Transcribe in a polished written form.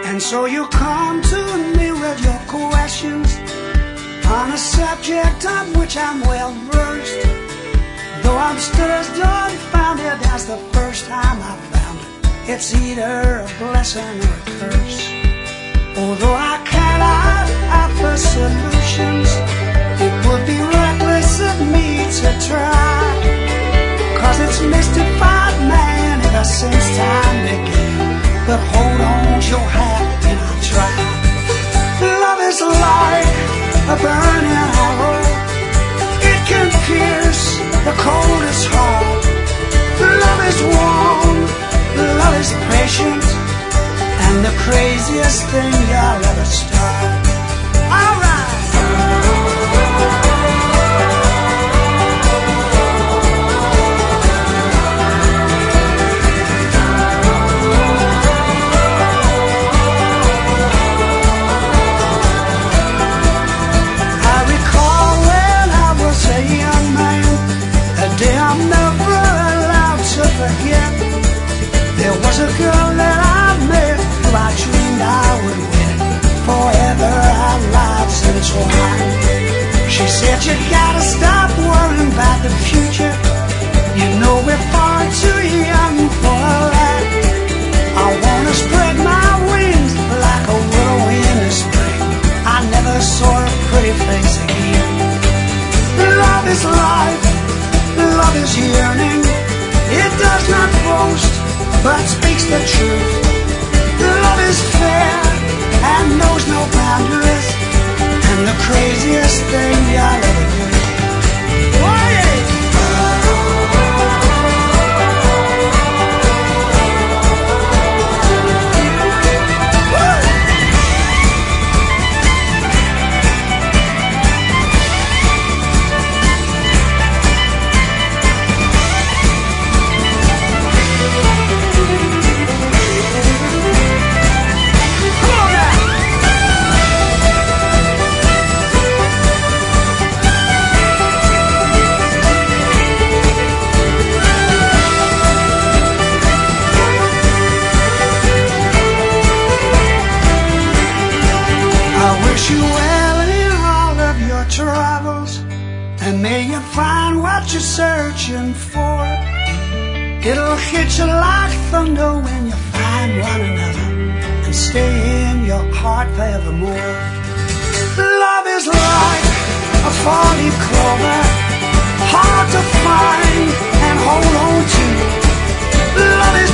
And so you come to me with your questions on a subject of which I'm well versed. Though I'm still as dumbfounded as the first time I found it, it's either a blessing or a curse. Although I cannot offer solutions, it would be reckless of me to try, 'cause it's mystified man ever since time began. But hold on to your hat and I'll try. Love is like a burning arrow. It can pierce the coldest heart. Love is warm, love is patient, and the craziest thing you'll ever start. All right. There was a girl that I met who I dreamed I would win. Forever our lives entwined. She said you gotta stop worrying about the future. You know we're far too young for that. I wanna spread my wings like a willow in the spring. I never saw a pretty face again. Love is life, love is yearning. It does not boast, but speaks the truth. Love is fair and knows no boundaries, and the craziest thing you'll ever do. Oh, yeah. You well in all of your travels, and may you find what you're searching for. It'll hit you like thunder when you find one another and stay in your heart forevermore. Love is like a falling clover, hard to find and hold on to. Love is